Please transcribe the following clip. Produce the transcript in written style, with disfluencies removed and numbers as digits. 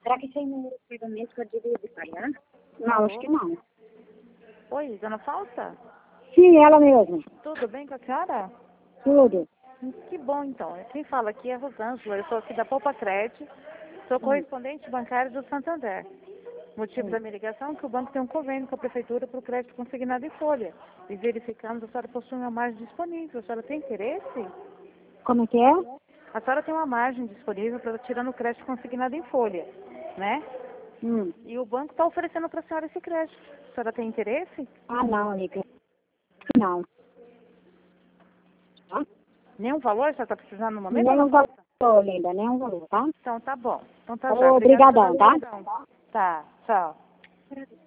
Será que tem número de pagamento que eu devia pagar? Não, acho que não. Oi, dona Falsa? Sim, ela mesma. Tudo bem com a senhora? Tudo. Que bom, então. Quem fala aqui é a Rosângela. Eu sou aqui da Poupa Crédito. Sou correspondente bancário do Santander. Motivo da minha ligação é que o banco tem um convênio com a prefeitura para o crédito consignado em folha. E verificamos a senhora possui uma margem disponível. A senhora tem interesse? Como que é? A senhora tem uma margem disponível para tirando o crédito consignado em folha, né? E o banco está oferecendo para a senhora esse crédito. A senhora tem interesse? Ah, não, amiga. Não. Tá? Nenhum valor? A senhora está precisando no momento? Nenhum valor, linda, nenhum valor, tá? Então tá bom. Então tá já. Obrigadão, tá? Tá, tchau.